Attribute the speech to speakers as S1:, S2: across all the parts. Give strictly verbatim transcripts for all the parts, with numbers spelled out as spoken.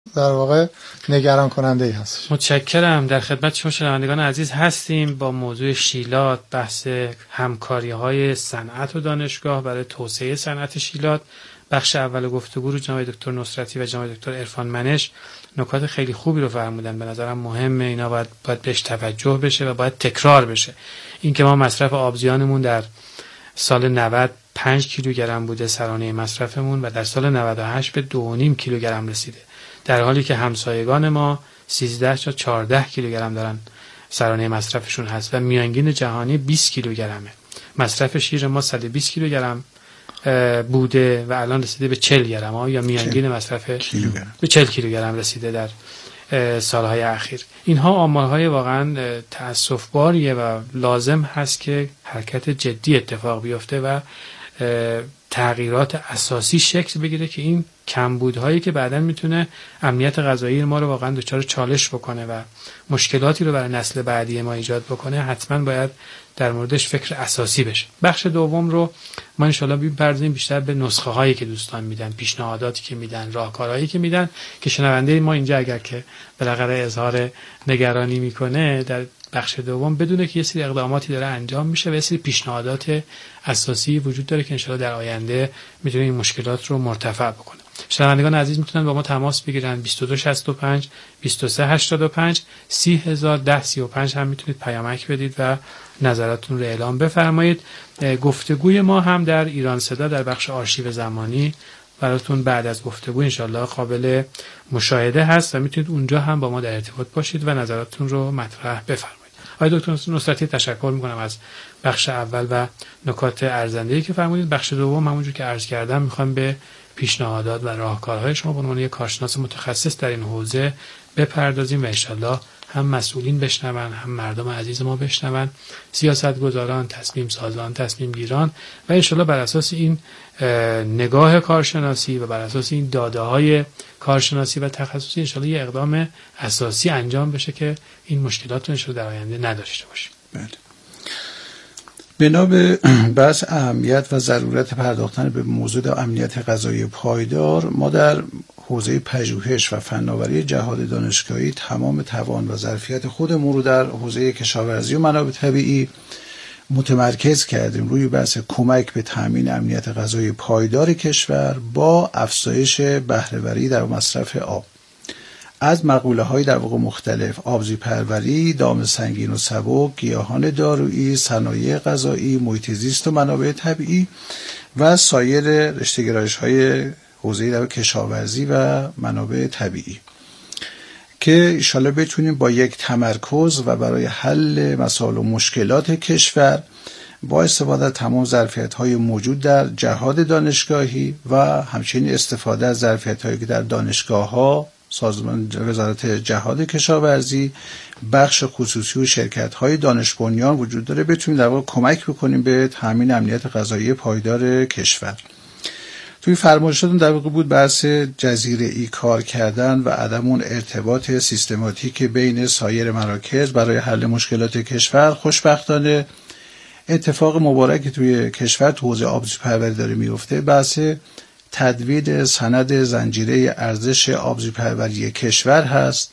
S1: در واقع نگران کننده ای هست.
S2: متشکرم. در خدمت شما شنوندگان عزیز هستیم با موضوع شیلات، بحث همکاری های صنعت و دانشگاه برای توسعه صنعت شیلات. بخش اول گفتگو رو جناب دکتر نصرتی و جناب دکتر عرفان منش نکات خیلی خوبی رو فرمودن. به نظرم مهمه، اینا باید باید بهش توجه بشه و باید تکرار بشه. این که ما مصرف آبزیانمون در سال نود پنج کیلوگرم بوده سرانه مصرفمون و در سال نود و هشت به دو و نیم کیلوگرم رسیده، در حالی که همسایگان ما سیزده تا چهارده کیلوگرم دارن سرانه مصرفشون هست و میانگین جهانی بیست کیلوگرمه. مصرف شیر ما صد و بیست کیلوگرم بوده و الان رسیده به چهل گرم ها، یا میانگین مصرف کیلوگرم به چهل کیلوگرم رسیده در سالهای اخیر. اینها آمارهای واقعا تأسف‌باریه و لازم هست که حرکت جدی اتفاق بیفته و تغییرات اساسی شکل بگیره که این کمبودهایی که بعداً میتونه امنیت غذایی ما رو واقعا دچار چالش بکنه و مشکلاتی رو برای نسل بعدی ما ایجاد بکنه، حتما باید در موردش فکر اساسی بشه. بخش دوم رو ما ان شاءالله بپردازیم بیشتر به نسخه هایی که دوستان میدن، پیشنهاداتی که میدن، راهکارهایی که میدن که شنونده ما اینجا اگر که بالاخره اظهار نگرانی میکنه در بخش دوم بدونه که یه سری اقداماتی داره انجام میشه و یه سری پیشنهادات اساسی وجود داره که ان شاءالله در آینده میتونه این مشکلات رو مرتفع بکنه. شنوندگان عزیز میتونن با ما تماس بگیرن بیست و دو شصت و پنج بیست و سه هشتاد و پنج سی هزار ده سی و پنج هم میتونید پیامک بدید و نظراتتون رو اعلام بفرمایید. گفتگوی ما هم در ایران صدا در بخش آرشیو زمانی براتون بعد از گفتگو انشالله قابل مشاهده هست و میتونید اونجا هم با ما در ارتباط باشید و نظراتتون رو مطرح بفرمایید. آقای دکتر نصرتی تشکر میکنم از بخش اول و نکات ارزنده‌ای که فرمودید. بخش دوم همونجور که عرض کردم میخوام به پیشنهادات و راهکارهای شما به عنوان یک کارشناس متخصص در این حوزه بپردازیم و انشالله هم مسئولین بشنون، هم مردم عزیز ما بشنون، سیاستگزاران، تصمیم سازان، تصمیم گیران، و انشالله بر اساس این نگاه کارشناسی و بر اساس این داده های کارشناسی و تخصصی انشالله یه اقدام اساسی انجام بشه که این مشکلات رو انشالله در آینده نداشته باشیم.
S3: بله. بنا به بحث اهمیت و ضرورت پرداختن به موضوع امنیت غذایی پایدار، ما در حوزه پژوهش و فناوری جهاد دانشگاهی تمام توان و ظرفیت خودمون رو در حوزه کشاورزی و منابع طبیعی متمرکز کردیم روی بحث کمک به تامین امنیت غذایی پایدار کشور با افزایش بهره‌وری در مصرف آب از مقوله‌های در واقع مختلف: آبزی پروری، دام سنگین و سبک، گیاهان دارویی، صنایع غذایی، محیط زیست و منابع طبیعی و سایر رشته‌گرایش‌های حوزه در کشاورزی و منابع طبیعی که ان شاءالله بتونیم با یک تمرکز و برای حل مسائل و مشکلات کشور با استفاده از تمام ظرفیت‌های موجود در جهاد دانشگاهی و همچنین استفاده از ظرفیت‌هایی که در دانشگاه‌ها، سازمان وزارت جهاد کشاورزی، بخش خصوصی و شرکت‌های دانش بنیان وجود داره، بتونیم در واقع کمک بکنیم به تامین امنیت غذایی پایدار کشور. توی فرمایشاتون در واقع بود بحث جزیره‌ای کار کردن و عدم اون ارتباط سیستماتیک بین سایر مراکز برای حل مشکلات کشور. خوشبختانه اتفاق مبارک توی کشور تو حوزه آبزی پروری داره میفته. بحث تدوین سند زنجیره ارزش آبزی پروری کشور هست.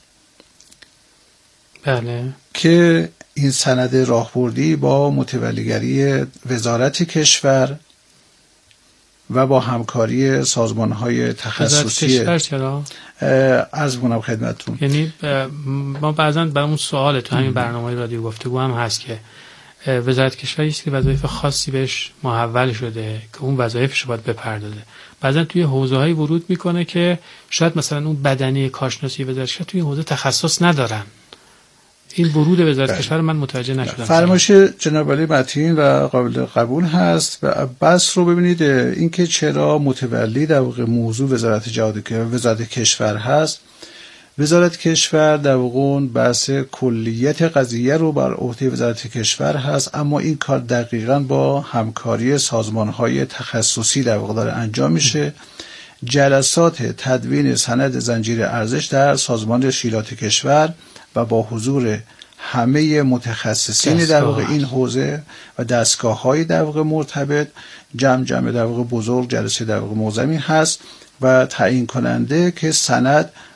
S2: بله.
S3: که این سند راهبردی با متولیگری وزارت کشور و با همکاری سازمان‌های تخصصی
S2: کشور چرا؟
S3: عرض می‌کنم خدمتتون.
S2: یعنی ما بعضاً برامون سواله تو همین برنامه رادیو گفتگو هم هست که وزارت کشور است که وظایف خاصی بهش محول شده که اون وظایفش رو باید بپردازه. بعضن توی حوزه‌های ورود میکنه که شاید مثلا اون بدنه کارشناسی وزارت کشور توی حوزه تخصص ندارن. این ورود وزارت بله. کشور من متوجه نشدم.
S3: فرمایش جناب علی متین و قابل قبول هست و بس رو ببینید اینکه چرا متولی در واقع موضوع وزارت جهاد وزارت کشور هست. وزارت کشور در واقع بحث کلیت قضیه رو بر عهده وزارت کشور هست، اما این کار دقیقاً با همکاری سازمان‌های تخصصی در واقع داره انجام میشه. جلسات تدوین سند زنجیره ارزش در سازمان شیلات کشور و با حضور همه متخصصین در واقع این حوزه و دستگاه‌های در واقع مرتبط، جمع جمع در واقع بزرگ، جلسه در واقع معظمی هست و تعیین کننده که سند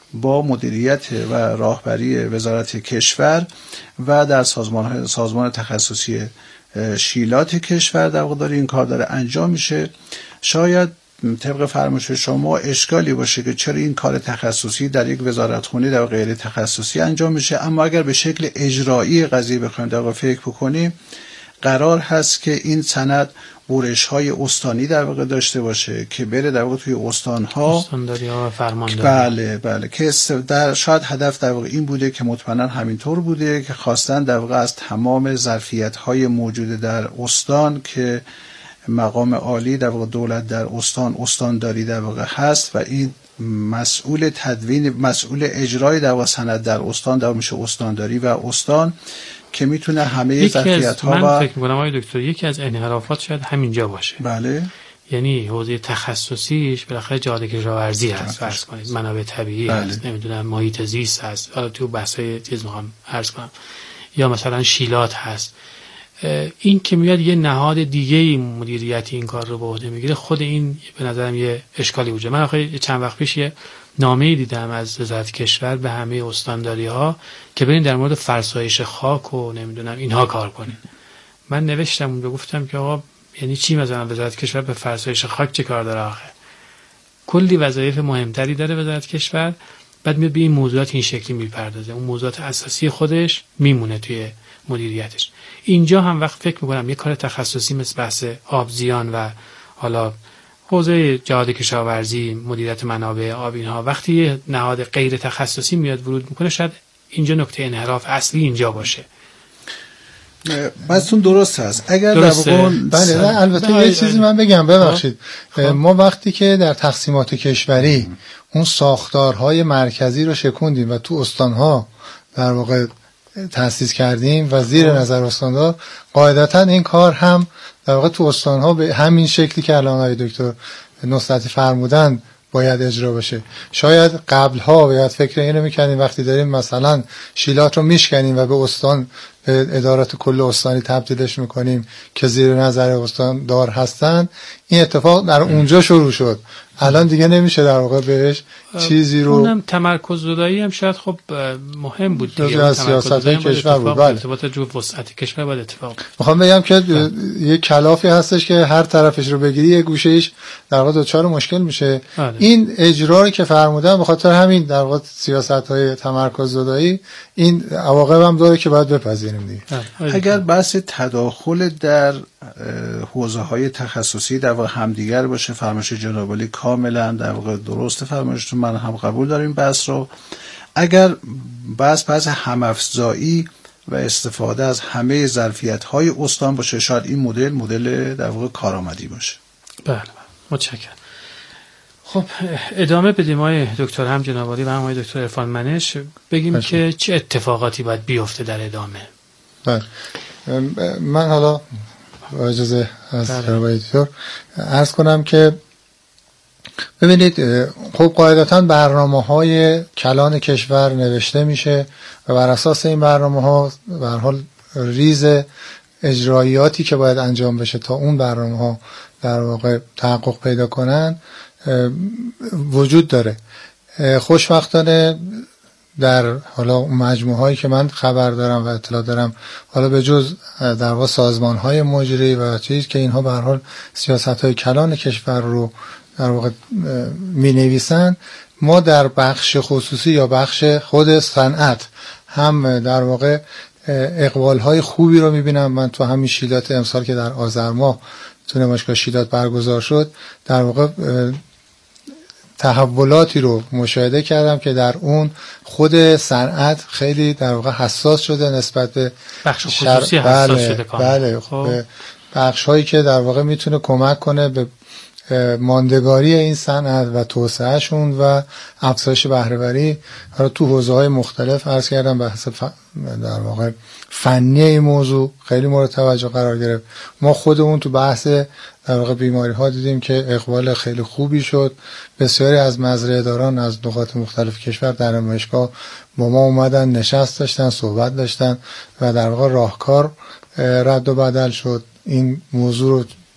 S3: با مدیریت و راهبری وزارت کشور و در سازمان سازمان تخصصی شیلات کشور در واقع داره این کار داره انجام میشه. شاید طبق فرمایش شما اشکالی باشه که چرا این کار تخصصی در یک وزارتخونه در غیر تخصصی انجام میشه، اما اگر به شکل اجرایی قضیه بخوایم در واقع فکر بکنیم، قرار هست که این سند برش‌های استانی در واقع داشته باشه که بره در واقع توی استان‌ها،
S2: استانداری‌ها و فرمانداری.
S3: بله بله که در شاید هدف در واقع این بوده که مطمئنا همینطور بوده که خواستن در واقع از تمام ظرفیت‌های موجود در استان که مقام عالی در واقع دولت در استان استانداری در واقع هست و این مسئول تدوین مسئول اجرای در واقع سند در استان در میشه استانداری و استان که میتونه همه ظرفیت‌ها
S2: من
S3: و
S2: فکر می‌کنم آقای دکتر یکی از انحرافات شاید همینجا باشه.
S3: بله،
S2: یعنی حوزه تخصصیش بالاخره جاده کشاورزی هست، فرض کنید منابع طبیعی بله. هست، نمیدونم محیط زیست هست، حالا تو بحث‌های چیز می‌خوام عرض کنم، یا مثلا شیلات هست. این که میاد یه نهاد دیگه مدیریتی این کار رو به عهده میگیره، خود این به نظرم یه اشکالی وجود. من آخه چند وقت پیش یه نامه‌ای دیدم از وزارت کشور به همه استانداری‌ها که برین در مورد فرسایش خاک و نمیدونم اینها کار کنین. من نوشتم اون رو، گفتم که آقا یعنی چی مثلا وزارت کشور به فرسایش خاک چه کار داره؟ آخه کلی وظایف مهمتری داره وزارت کشور، بعد میاد به این موضوعات این شکلی میپردازه، اون موضوعات اساسی خودش میمونه توی مدیریتش. اینجا هم وقت فکر میکنم یه کار تخصصی مثل بحث آبزیان و حالا حوزه جهاد کشاورزی، مدیریت منابع آب، اینها وقتی یه نهاد غیر تخصصی میاد ورود میکنه، شاید اینجا نکته انحراف اصلی اینجا باشه.
S3: بازتون درست هست. اگر در
S1: واقع بله البته یه چیزی من بگم ببخشید، ما وقتی که در تقسیمات کشوری اون ساختارهای مرکزی رو شکوندیم و تو استانها در واقع تأسیس کردیم و زیر نظر استاندار، قاعدتا این کار هم در واقع تو استانها به همین شکلی که الان آقای دکتر نصرتی فرمودن باید اجرا بشه. شاید قبلها باید فکر اینو میکنیم وقتی داریم مثلا شیلات رو میشکنیم و به استان، به ادارات کل استانی تبدیلش میکنیم که زیر نظر استاندار هستن، این اتفاق در اونجا شروع شد. الان دیگه نمیشه در واقع بهش چیزی رو.
S2: اونم تمرکز زدایی هم شاید خب مهم بود دیگه،
S1: جزء از سیاست‌های کشور بود. بله،
S2: ارتباط جو وسعت کشور باید اتفاق.
S1: میخوام بگم که یه کلافی هستش که هر طرفش رو بگیری یه گوشه‌ایش در واقع دچار مشکل میشه. بله. این اجرایی که فرمودن به خاطر همین در واقع سیاست‌های تمرکز زدایی این عواقب هم داره که باید بپذیریم دیگه.
S3: اگر بحث تداخل در حوزه‌های تخصصی در واقع همدیگر باشه، فرمایش جناب عالی کاملا در واقع درست فرمایشتون، من هم قبول داریم بحث رو. اگر بحث بحث هم‌افزایی و استفاده از همه ظرفیت‌های استان باشه، شاید این مدل مدل در واقع کارآمدی باشه.
S2: بله، متشکرم. خب ادامه بدیم آقای دکتر، هم جناب عالی و هم آقای دکتر عرفان منش، بگیم بله. که چه اتفاقاتی باید بیفته در ادامه.
S1: بله، من حالا با اجازه از آقای دکتر عرض کنم که ببینید، خب قاعدتاً برنامه‌های کلان کشور نوشته میشه و بر اساس این برنامه‌ها به هر حال ریز اجرایاتی که باید انجام بشه تا اون برنامه‌ها در واقع تحقق پیدا کنن وجود داره. خوشبختانه در حالا اون مجموعهایی که من خبر دارم و اطلاع دارم، حالا به جز در واقع سازمان‌های مجری و چیز که اینها به هر حال سیاست‌های کلان کشور رو در واقع می نویسن، ما در بخش خصوصی یا بخش خود صنعت هم در واقع اقبال های خوبی رو می بینم. من تو همین شیلات امسال که در آذر ماه تو نمایشگاه شیلات برگزار شد، در واقع تحولاتی رو مشاهده کردم که در اون خود صنعت خیلی در واقع حساس شده نسبت به
S2: بخش خصوصی شر... حساس
S1: بله،
S2: شده کامل.
S1: بله، خب بخش هایی که در واقع میتونه کمک کنه به ماندگاری این صنعت و توسعهشون و افزایش بهره‌وری. حالا تو حوزه‌های مختلف عرض کردم بحث ف... در واقع فنی این موضوع خیلی مورد توجه قرار گرفت. ما خودمون تو بحث در واقع بیماری ها دیدیم که اقبال خیلی خوبی شد. بسیاری از مزرعه داران از نقاط مختلف کشور در نمایشگاه با ما اومدن، نشست داشتن، صحبت داشتن و در واقع راهکار رد و بدل شد. این موضوع رو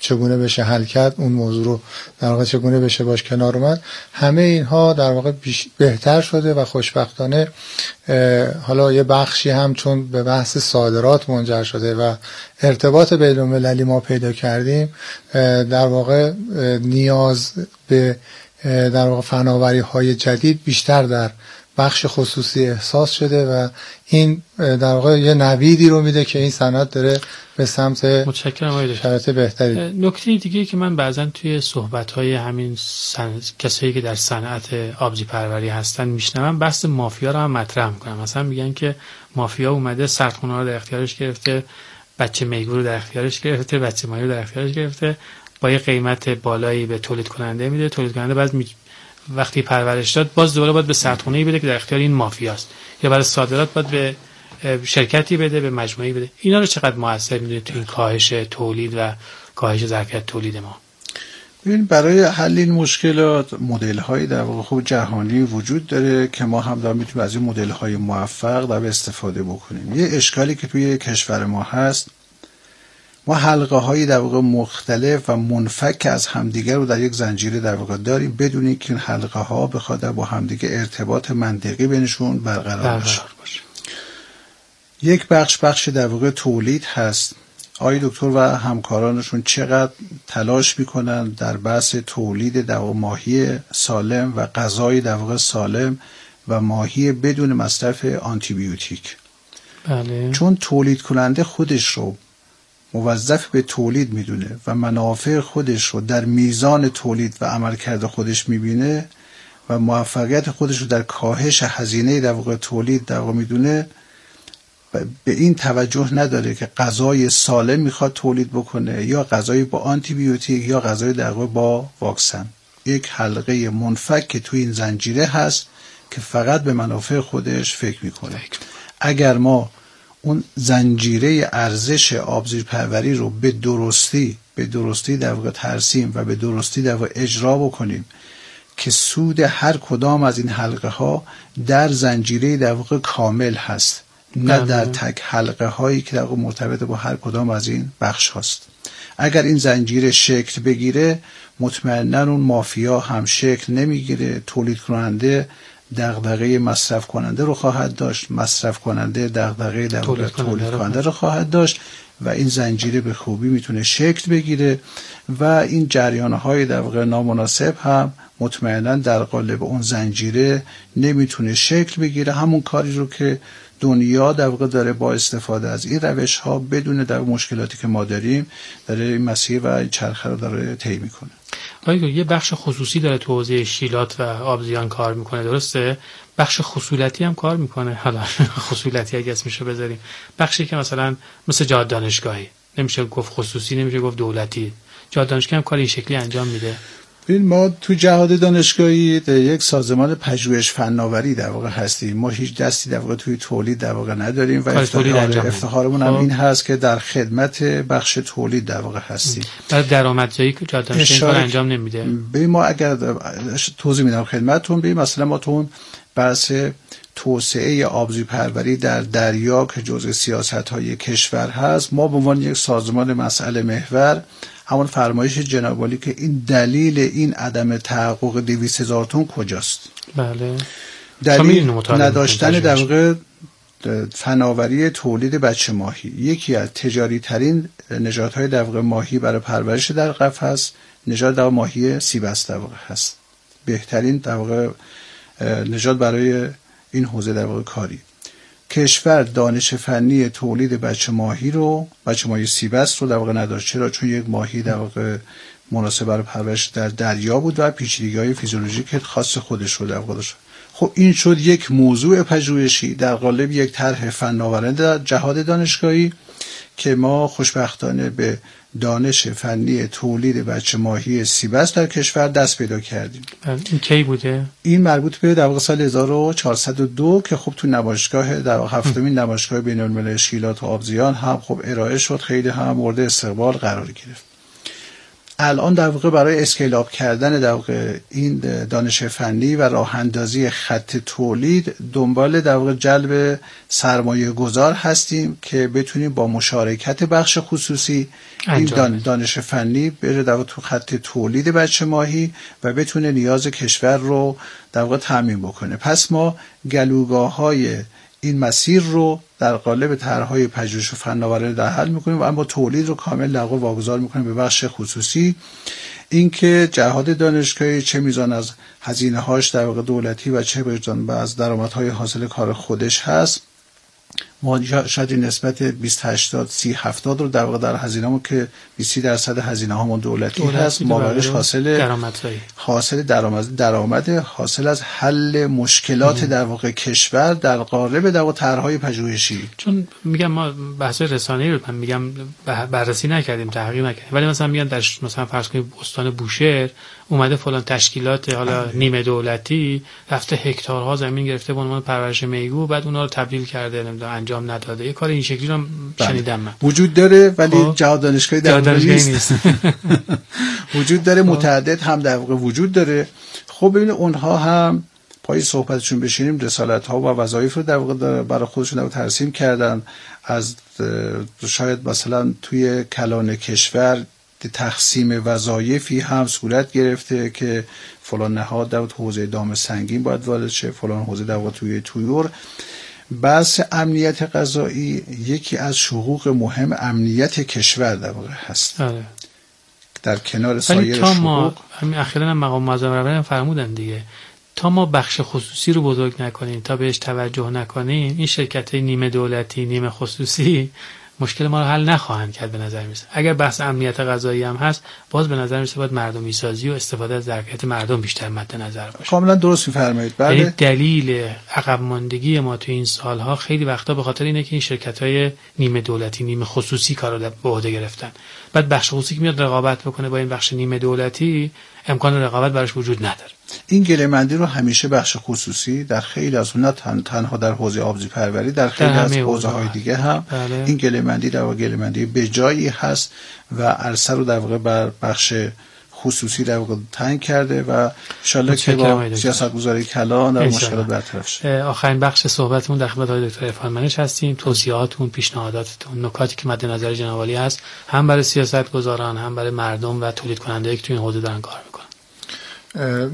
S1: چگونه بشه حل کرد، اون موضوع رو در واقع چگونه بشه باش کنار اومد، همه اینها در واقع بهتر شده و خوشبختانه حالا یه بخشی هم چون به بحث صادرات منجر شده و ارتباط بین‌المللی ما پیدا کردیم، در واقع نیاز به در واقع فناوری های جدید بیشتر در بخش خصوصی احساس شده و این در واقع یه نویدی رو میده که این صنعت داره به سمت
S2: متشکرم
S1: شرایط بهتری.
S2: نکته دیگه که من بعضن توی صحبت‌های همین سن... کسایی که در صنعت آبجی پروری هستن میشنوم، بحث مافیا رو هم مطرح میکنم. مثلا میگن که مافیا اومده سردخونه رو در اختیارش گرفته، بچه میگو رو در اختیارش گرفته، بچه ماهی رو در اختیارش گرفته، با یه قیمت بالایی به تولید کننده میده، تولید کننده بعد می... وقتی پرورش داد باز دوباره باید به سردخونه‌ای بده که در اختیار این مافیاست، یا برای صادرات باید به شرکتی بده، به مجموعه‌ای بده. اینا رو چقدر موثر می‌دونید تو این کاهش تولید و کاهش ظرفیت تولید ما؟
S3: ببین برای حل این مشکلات مدل‌های در واقع خوب جهانی وجود داره که ما هم داریم میتونیم از این مدل‌های موفق در استفاده بکنیم. یه اشکالی که توی کشور ما هست، ما حلقه های در واقع مختلف و منفک از همدیگر رو در یک زنجیره در واقع داریم بدون اینکه این حلقه ها بخواد با همدیگه ارتباط منطقی بینشون برقرار باشه. یک بخش بخش در واقع تولید هست. آقای دکتر و همکارانشون چقدر تلاش میکنن در بحث تولید در واقع ماهی سالم و غذای در واقع سالم و ماهی بدون مصرف آنتی بیوتیک.
S2: بله.
S3: چون تولید کننده خودش رو موظف به تولید میدونه و منافع خودش رو در میزان تولید و عملکرد خودش میبینه و موفقیت خودش رو در کاهش هزینه در واقع تولید در واقع میدونه، به این توجه نداره که غذای سالم میخواد تولید بکنه یا غذای با آنتی بیوتیک یا غذای در واقع با واکسن. یک حلقه منفک که توی این زنجیره هست که فقط به منافع خودش فکر میکنه. اگر ما اون زنجیره ارزش آبزیر پروری رو به درستی به درستی در واقع ترسیم و به درستی در واقع اجرا بکنیم که سود هر کدام از این حلقه ها در زنجیره در واقع کامل هست، نه در تک حلقه هایی که در واقع مرتبط با هر کدام از این بخش هست. اگر این زنجیره شکل بگیره، مطمئنا اون مافیا هم شکل نمیگیره، تولید کننده دغدغه مصرف کننده رو خواهد داشت، مصرف کننده دغدغه تولید کننده رو خواهد داشت و این زنجیره به خوبی میتونه شکل بگیره و این جریان‌های در واقع نامناسب هم مطمئنا در قالب اون زنجیره نمیتونه شکل بگیره. همون کاری رو که دنیا در واقع داره با استفاده از این روش ها بدون در مشکلاتی که ما داریم داره این مسیر و این چرخه رو داره طی میکنه.
S2: آقای یه بخش خصوصی داره تو حوزه شیلات و آبزیان کار میکنه، درسته؟ بخش خصولتی هم کار میکنه. حالا خصولتی اگه اسمشو بذاریم، بخشی که مثلا مثل جهاد دانشگاهی، نمیشه گفت خصوصی، نمیشه گفت دولتی، جهاد دانشگاهی هم کار این شکلی انجام میده.
S3: ببین ما تو جهاد دانشگاهی یک سازمان پژوهش فناوری در واقع هستیم. ما هیچ دستی در واقع توی تولید در واقع نداریم و افتخار افتخارمون هم این هست که در خدمت بخش تولید در واقع هستیم.
S2: برای درآمدزایی که جهاد دانشگاهی کار انجام نمیده.
S3: ببین ما اگر توضیح میدم خدمتتون، ببین مثلا ما تو بحث توسعه آبزی پروری در دریا که جزء سیاست‌های کشور هست، ما به عنوان یک سازمان مسئله محور همون فرمایش جناب عالی که این دلیل این عدم تحقق دویست هزار تن کجاست؟
S2: بله.
S3: دلیل نداشتن در واقع فناوری تولید بچه ماهی. یکی از تجاری ترین نژادهای در واقع ماهی برای پرورش در قفس نژاد در ماهی سیبس در واقع هست. بهترین در واقع نژاد برای این حوزه در واقع کاری. کشور دانش فنی تولید بچه ماهی رو بچه ماهی سیبس رو در واقع نداشت. چرا؟ چون یک ماهی در واقع مناسب برای پرورش در دریا بود و پیچیدگی‌های فیزیولوژیک خاص خودش رو در واقع داشت. خب این شد یک موضوع پژوهشی در قالب یک طرح فناورانه در جهاد دانشگاهی که ما خوشبختانه به دانش فنی تولید بچه ماهی سیبس در کشور دست پیدا کردیم.
S2: این کی بوده؟
S3: این مربوط به در واقع سال هزار و چهارصد و دو که خب تو نمایشگاه در هفتمین نمایشگاه بین‌المللی شیلات و آبزیان هم خب ارائه شد، خیلی هم مورد استقبال قرار گرفت. الان در واقع برای اسکیل آپ کردن در واقع این دانش فنی و راه اندازی خط تولید دنبال در واقع جلب سرمایه گذار هستیم که بتونیم با مشارکت بخش خصوصی این دان دانش فنی بره در واقع تو خط تولید بچه ماهی و بتونه نیاز کشور رو در واقع تامین بکنه. پس ما گلوگاه‌های این مسیر رو در قالب طرح‌های پژوهش و فناوری در حل می‌کنیم و اما تولید رو کامل در واقع واگذار می‌کنیم به بخش خصوصی. اینکه جهاد دانشگاهی چه میزان از هزینه‌هاش در واقع دولتی و چه میزان از درآمدهای حاصل کار خودش هست، ما شاید این نسبت بیست هشتاد سی هفتاد رو در واقع در هزینه‌مون که بیست درصد هزینه هامون دولتی, دولتی هست، ما برایش حاصل
S2: درآمدزایی
S3: حاصل درآمد درآمد حاصل از حل مشکلات ام. در واقع کشور در قالب در واقع طرح‌های پژوهشی.
S2: چون میگم ما بحث رسانه‌ای رو من میگم بررسی نکردیم، تحقیق نکردیم، ولی مثلا میگن در مثلا فرض کنید استان بوشهر اومده فلان تشکیلات حالا نیمه دولتی رفته هکتارها زمین گرفته به عنوان پرورش میگو، بعد اونها رو تبدیل کرده نمیدونم انجام نداده. یه کار این شکلی رو شنیدم من.
S3: وجود داره ولی خب جهاد دانشگاهی در
S2: دانشگاهی نیست.
S3: وجود داره، متعدد هم در واقع وجود داره. خب ببینید اونها هم پای صحبتشون بشینیم رسالت ها و وظایف رو در واقع برای خودشون رو ترسیم کردن. از شاید مثلا توی کلان کشور تقسیم وظایفی هم صورت گرفته که فلان نهاد در حوزه دام سنگین باید وارد شه، فلان حوزه در توی طیور. بحث امنیت غذایی یکی از حقوق مهم امنیت کشور در واقع هست.
S2: آره.
S3: در کنار سایر
S2: تا
S3: حقوق
S2: ما همین اخیراً هم مقام معظم رهبر فرمودن دیگه، تا ما بخش خصوصی رو بزرگ نکنیم، تا بهش توجه نکنیم، این شرکت‌های نیمه دولتی نیمه خصوصی مشکل ما رو حل نخواهند کرد به نظر میسه. اگر بحث امنیت غذایی هم هست، باز به نظر میسه باید مردمی سازی و استفاده از ظرفیت مردم بیشتر مد نظر باشه.
S3: کاملا درست میفرمایید. بله.
S2: یعنی دلیل عقب ماندگی ما تو این سالها خیلی وقتا به خاطر اینه که این شرکت‌های نیمه دولتی نیمه خصوصی کارو به عهده گرفتن. بعد بخش خصوصی که میاد رقابت بکنه با این بخش نیمه دولتی، امکان رقابت براش وجود نداره.
S3: این گله‌مندی رو همیشه بخش خصوصی در خیلی از اونها تن، تنها در حوزه آبزی پروری، در خیلی در از حوزه‌های دیگه هم
S2: بله. این
S3: گله‌مندی در واقع گله‌مندی به جایی هست و عرصه رو در واقع بر بخش خصوصی در واقع تنگ کرده و ان شاءالله که با سیاست‌گذاری کلان در مشکلات برطرف شه.
S2: آخرین بخش صحبتمون در خدمت آقای دکتر عرفان منش هستیم. توصیه‌هاتون، پیشنهاداتتون، نکاتی که مد نظر جناب عالی هست، هم برای سیاست‌گذاران هم برای مردم و تولید کننده‌ای که تو این حوزه دارن کار می‌کنن.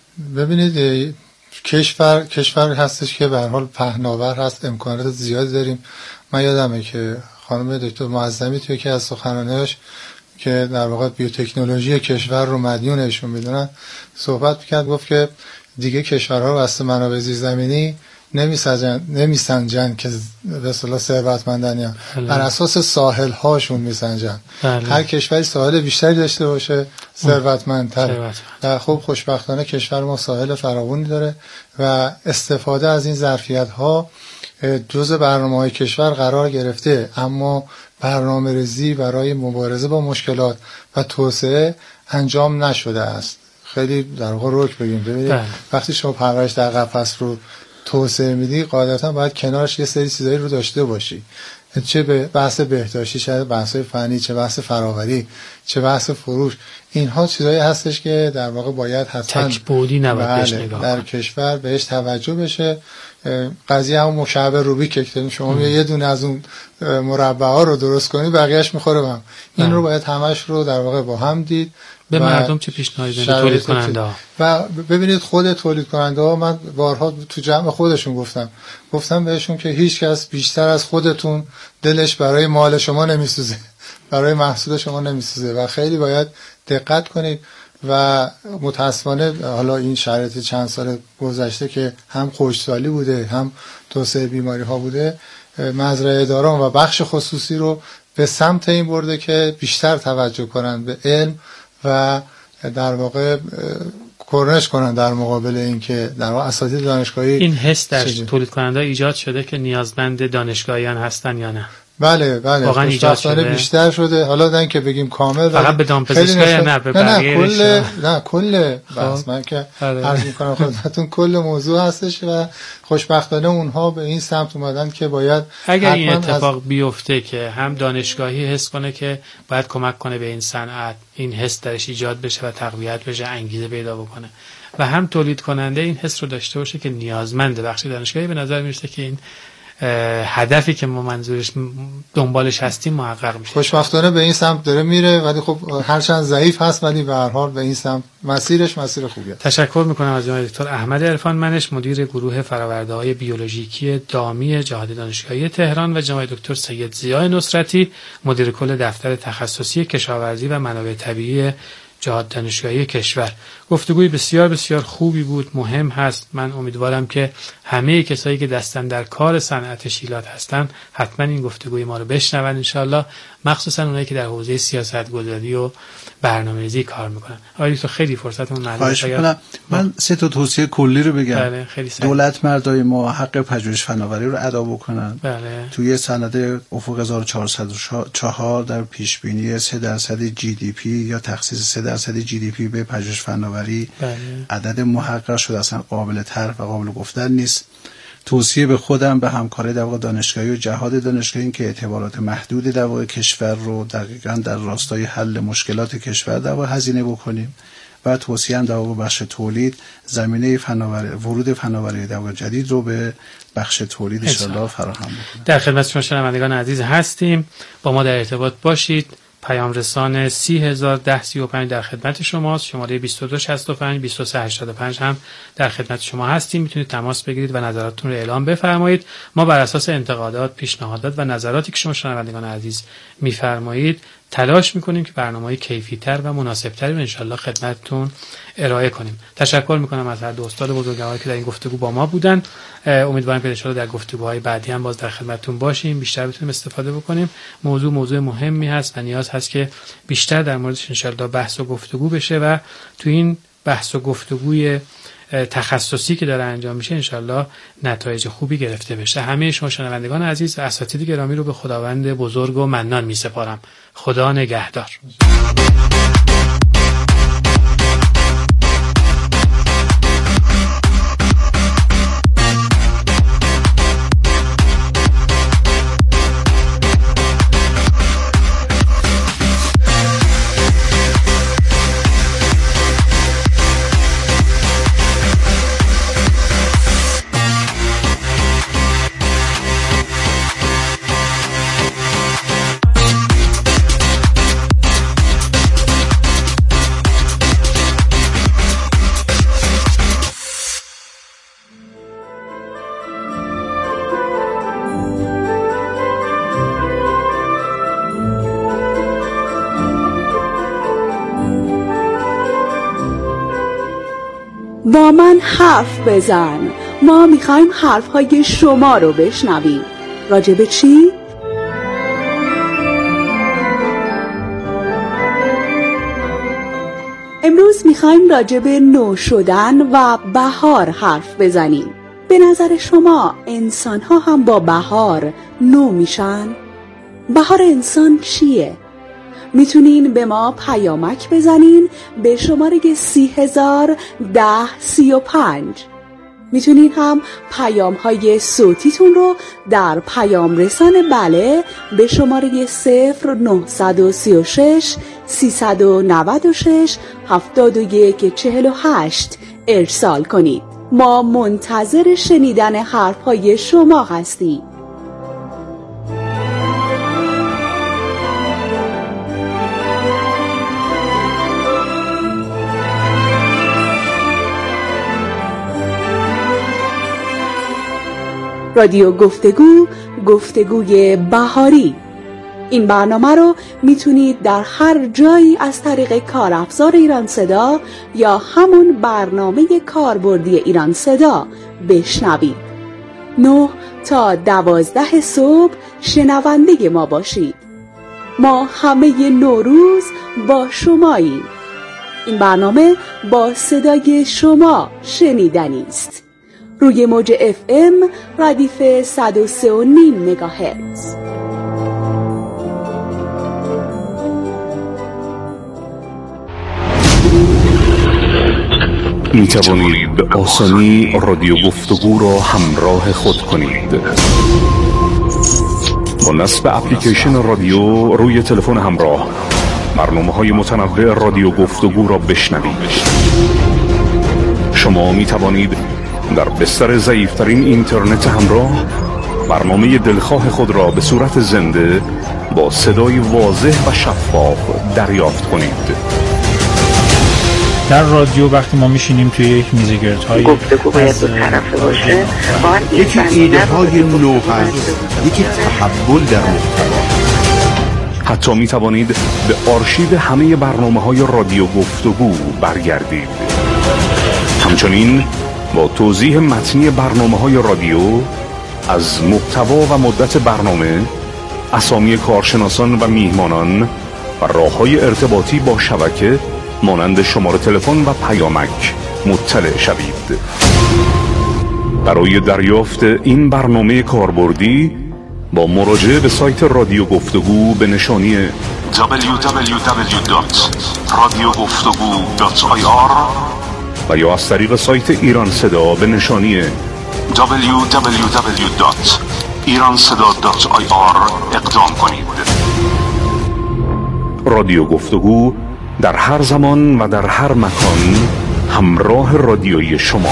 S1: ببینید کشور کشور هستش که به هر حال پهناور هست، امکانات زیادی داریم. من یادمه که خانم دکتر معظمی توی که از سخنرانیاش که در واقع بیوتکنولوژی کشور رو مدیونشون میدونن صحبت میکرد، گفت که دیگه کشورها واسه منابع زیرزمینی نمیسنجن نمیسنجن که به اصطلاح ثروتمندن، یا بر اساس ساحل هاشون میسنجن. هر کشوری ساحل بیشتری داشته باشه ثروتمندتر. و خب خوشبختانه کشور ما ساحل فراوانی داره و استفاده از این ظرفیت ها جزء برنامه‌های کشور قرار گرفته، اما برنامه‌ریزی برای مبارزه با مشکلات و توسعه انجام نشده است. خیلی در واقع رک بگیم. ببینید وقتی شما پرورش در قفس رو توسعه میدی، قاعدتا باید کنارش یه سری چیزایی رو داشته باشی، چه به بحث بهداشتی، چه بحث فنی، چه بحث فراوری، چه بحث فروش. اینها چیزایی هستش که در واقع باید حتما
S2: تک‌بعدی نباید بهش نگاه
S1: در کشور بهش توجه بشه. قضیه هم مشابه روبیک که شما یه دونه از اون مربع‌ها رو درست کنی بقیه‌اش میخوره به هم. این رو باید همش رو در واقع با هم دید.
S2: به مردم چه پیشنهادی بدید؟ تولید کننده ها
S1: و ببینید خود تولید کننده ها، من بارها تو جمع خودشون گفتم گفتم بهشون که هیچ کس بیشتر از خودتون دلش برای مال شما نمیسوزه، برای محصول شما نمیسوزه و خیلی باید دقت کنید. و متاسفانه حالا این شرایط چند سال گذشته که هم خشکسالی بوده هم توسعه بیماری ها بوده، مزرعه داران و بخش خصوصی رو به سمت این برده که بیشتر توجه کنن به علم و در واقع کرنش کنن در مقابل این که در واقع اساتید دانشگاهی.
S2: این حس در تولید کننده ایجاد شده که نیازمند دانشگاهیان هستن یا نه؟
S1: بله بله
S2: واقعا ایجاد شده
S1: بیشتر شده. حالا نه که بگیم کامل،
S2: فقط به دامپزشکا یا نه به بقیه
S1: نه کل نه کل بحث من که عرض میکنم خدمتتون کل موضوع هستش و خوشبختانه اونها به این سمت اومدن که باید
S2: اگر این اتفاق از... بیفته که هم دانشگاهی حس کنه که باید کمک کنه به این صنعت، این حس درش ایجاد بشه و تقویت بشه، انگیزه پیدا بکنه، و هم تولید کننده این حس رو داشته باشه که نیازمنده بخش دانشگاهی، به نظر میرسه که این هدفی که ما منظورش دنبالش هستیم محقق میشه.
S1: خوشبختانه به این سمت داره میره، ولی خب هرچند ضعیف هست ولی به هر حال به این سمت مسیرش مسیر خوبیه.
S2: تشکر میکنم از جناب دکتر احمد عرفانمنش، مدیر گروه فرآورده‌های بیولوژیکی دامی جهاد دانشگاهی تهران، و جناب دکتر سید ضیاء نصرتی، مدیر کل دفتر تخصصی کشاورزی و منابع طبیعی جهاد دانشگاهی کشور. گفتگوی بسیار بسیار خوبی بود، مهم هست. من امیدوارم که همه کسایی که دستن در کار صنعت شیلات هستن حتما این گفتگوی ما رو بشنون ان شاءالله، مخصوصا اونایی که در حوزه سیاست گذاری و برنامه‌ریزی کار میکنن. آقای تو خیلی فرصتمون معلومه.
S3: من سه تا توصیه کلی رو بگم.
S2: بله، خیلی
S3: دولت مردای ما حق پژوهش فناوری رو ادا بکنن.
S2: بله.
S3: توی سند افق هزار و چهارصد و چهار در پیش بینی سه درصد جی دی پی یا تخصیص سه درصد جی دی پی به پژوهش فناوری، بله، عدد محقق شده، اصلا قابل طرح و قابل گفتن نیست. توصیه به خودم، به همکارای در واقع دانشگاهی و جهاد دانشگاهی این که اعتبارات محدود در واقع کشور رو دقیقاً در راستای حل مشکلات کشور در واقع هزینه بکنیم، و توصیه هم در واقع بخش تولید زمینه فناوری، ورود فناوری در واقع جدید رو به بخش تولید ان شاءالله فراهم بکنیم.
S2: در خدمت شما شنوندگان عزیز هستیم، با ما در ارتباط باشید. پیام رسان سی هزار ده سی و پنج در خدمت شماست. شماره بیست و دو شصت و پنج بیست و سه هشتاد و پنج هم در خدمت شما هستیم. میتونید تماس بگیرید و نظراتتون رو اعلام بفرمایید. ما بر اساس انتقادات، پیشنهادات و نظراتی که شما شنوندگان عزیز میفرمایید تلاش میکنیم که برنامه‌های کیفی‌تر و مناسب‌تری رو انشالله خدمتتون ارائه کنیم. تشکر میکنم از هر دو استاد بزرگواری که در این گفتگو با ما بودن. امیدوارم که انشالله در گفتگوهای بعدی هم باز در خدمتتون باشیم، بیشتر بتونیم استفاده بکنیم. موضوع موضوع مهمی هست و نیاز هست که بیشتر در موردش انشالله بحث و گفتگو بشه و تو این بحث و گفتگوی تخصصی که داره انجام میشه انشالله نتایج خوبی گرفته بشه. همه شما شنوندگان عزیز و اساتید گرامی رو به خداوند بزرگ و منان میسپارم. خدا نگهدار.
S4: با من حرف بزن. ما میخوایم حرفهای شما رو بشنویم. راجع به چی؟ امروز میخوایم راجع به نو شدن و بهار حرف بزنیم. به نظر شما انسان ها هم با بهار نو میشن؟ بهار انسان چیه؟ میتونین به ما پیامک بزنین به شماره سی هزار ده سی و پنج. میتونین هم پیام های صوتیتون رو در پیام رسان بله به شماره صفر نه سه شش سیصد و نود و شش هفتاد و یک چهل و هشت ارسال کنید. ما منتظر شنیدن حرف های شما هستیم. رادیو گفتگو، گفتگوی بهاری. این برنامه رو میتونید در هر جایی از طریق کارافزار ایران صدا یا همون برنامه کاربردی ایران صدا بشنوید. نه تا دوازده صبح شنونده ما باشید. ما همه نوروز با شماییم. این برنامه با صدای شما شنیدنی است. روی موج اف ام ردیف صد و سه و نیم مگاهرتز.
S5: می توانید به آسانی رادیو گفتگو را همراه خود کنید. با نصب اپلیکیشن رادیو روی تلفن همراه برنامه‌های متنوع رادیو گفتگو را بشنوید. شما می توانید در بستر ضعیف‌ترین اینترنت همراه برنامه دلخواه خود را به صورت زنده با صدای واضح و شفاف دریافت کنید.
S6: در رادیو وقتی ما میشینیم توی یک میزگردهای
S7: گفتگو باید دو طرفه باشه،
S8: یکی ایده های نو هست، یکی تحول در محتوا.
S5: حتی می توانید به آرشیو همه برنامه های رادیو گفتگو برگردید. همچنین با توضیح متنی برنامه های رادیو از محتوا و مدت برنامه، اسامی کارشناسان و میهمانان و راه‌های ارتباطی با شبکه مانند شماره تلفن و پیامک مطلع شوید. برای دریافت این برنامه کاربردی با مراجعه به سایت رادیو گفتگو به نشانی دبلیو دبلیو دبلیو دات رادیو گفتگو دات آی آر و یا از طریق سایت ایران صدا به نشانی دبلیو دبلیو دبلیو دات ایران صدا دات آی آر اقدام کنید. رادیو گفتگو در هر زمان و در هر مکان همراه رادیویی شما.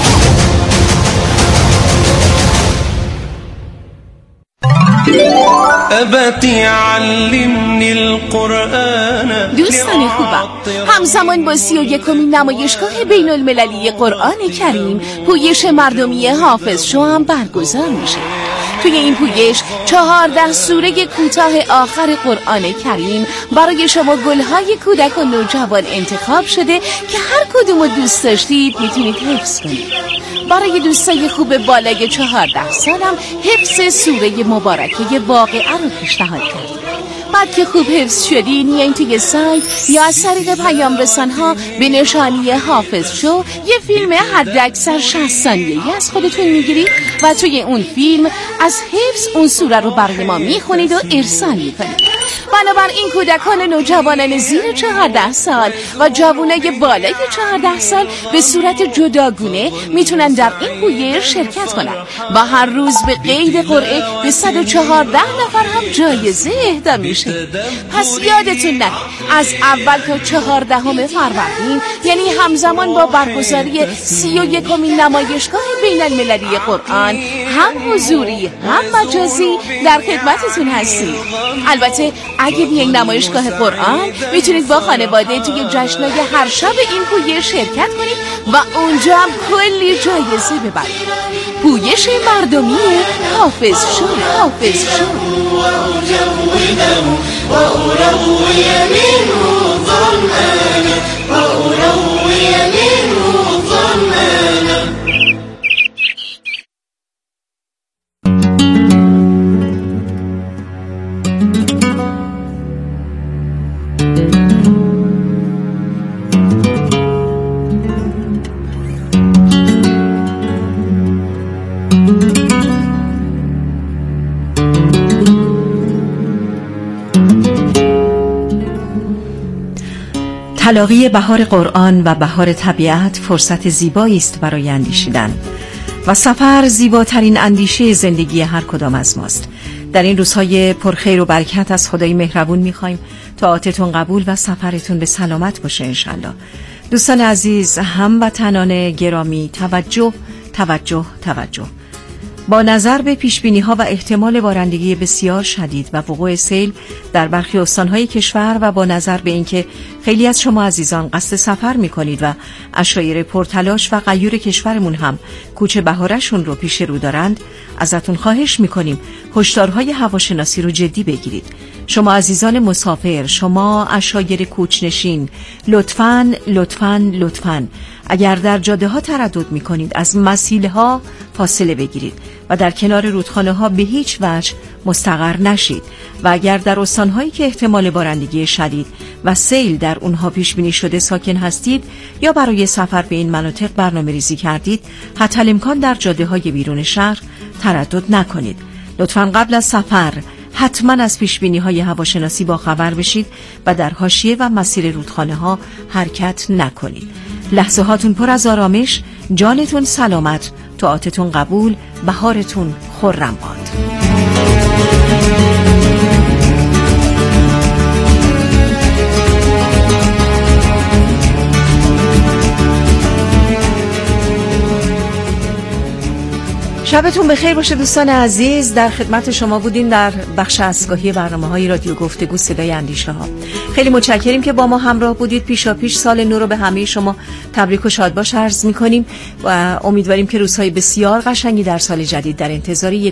S9: دوستان خوبم، همزمان با سی و یکمین نمایشگاه بین المللی قرآن کریم پویش مردمی حافظ شو هم برگزار میشه. توی این پویش چهارده سوره کوتاه آخر قرآن کریم برای شما گلهای کودک و نوجوان انتخاب شده که هر کدومو دوست داشتید میتونید حفظ کنید. برای دوستای خوب بالای چهارده سالم حفظ سوره مبارکه واقعه رو پیشنهاد کردیم. بعد که خوب حفظ شدین یعنی توی سایت یا از طریق پیام رسان‌ها به نشانی حافظ شو یه فیلم حد اکثر شصت ثانیه‌ای از خودتون میگیرید و توی اون فیلم از حفظ اون سوره رو برای ما میخونید و ارسال میکنید. بنابراین کودکان نوجوانان زیر چهارده سال و جوانای بالای چهارده سال به صورت جداگونه میتونن در این پویش شرکت کنن و هر روز به قید قرعه به صد و چهارده نفر هم جایزه اهدا میشه. پس یادتون نره از اول تا چهاردهم فروردین، یعنی همزمان با برگزاری سی و یکمین نمایشگاه بین المللی قرآن، هم حضوری هم مجازی در خدمتتون هستیم. البته اگه بیاین نمایشگاه قرآن میتونید با خانواده توی جشنای هر شب این پویش شرکت کنید و اونجا هم کلی جایزه ببرید. پویش مردمی حافظ شو حافظ شو
S10: تلاقی بهار قرآن و بهار طبیعت فرصت زیبایی است برای اندیشیدن و سفر زیباترین اندیشه زندگی هر کدام از ماست. در این روزهای پرخیر و برکت از خدای مهربون می‌خوایم طاعتتون قبول و سفرتون به سلامت باشه انشالله. دوستان عزیز، هموطنان گرامی، توجه توجه توجه. با نظر به پیشبینی‌ها و احتمال بارندگی بسیار شدید و وقوع سیل در برخی استان‌های کشور و با نظر به اینکه خیلی از شما عزیزان قصد سفر می‌کنید و عشایر پرتلاش و غیور کشورمون هم کوچه بهارشون رو پیش رو دارند، ازتون خواهش می‌کنیم هشدارهای هواشناسی رو جدی بگیرید. شما عزیزان مسافر، شما عشایر کوچنشین، لطفاً لطفاً لطفاً اگر در جاده ها تردد می کنید از مسیله ها فاصله بگیرید و در کنار رودخانه ها به هیچ وجه مستقر نشید و اگر در استان هایی که احتمال بارندگی شدید و سیل در اونها پیش بینی شده ساکن هستید یا برای سفر به این مناطق برنامه ریزی کردید، حتی الامکان در جاده های بیرون شهر تردد نکنید. لطفاً قبل از سفر حتما از پیشبینی های هواشناسی با خبر بشید و در حاشیه و مسیر رودخانه ها حرکت نکنید. لحظه هاتون پر از آرامش، جانتون سلامت، طاعتتون قبول، بهارتون خرم باد. شبتون بخیر باشه دوستان عزیز. در خدمت شما بودیم در بخش اسگاهی برنامه‌های رادیو گفتگو صدای اندیشه ها. خیلی متشکریم که با ما همراه بودید. پیشا پیش سال نو رو به همه شما تبریک و شادباش عرض می‌کنیم و امیدواریم که روزهای بسیار قشنگی در سال جدید در انتظار یک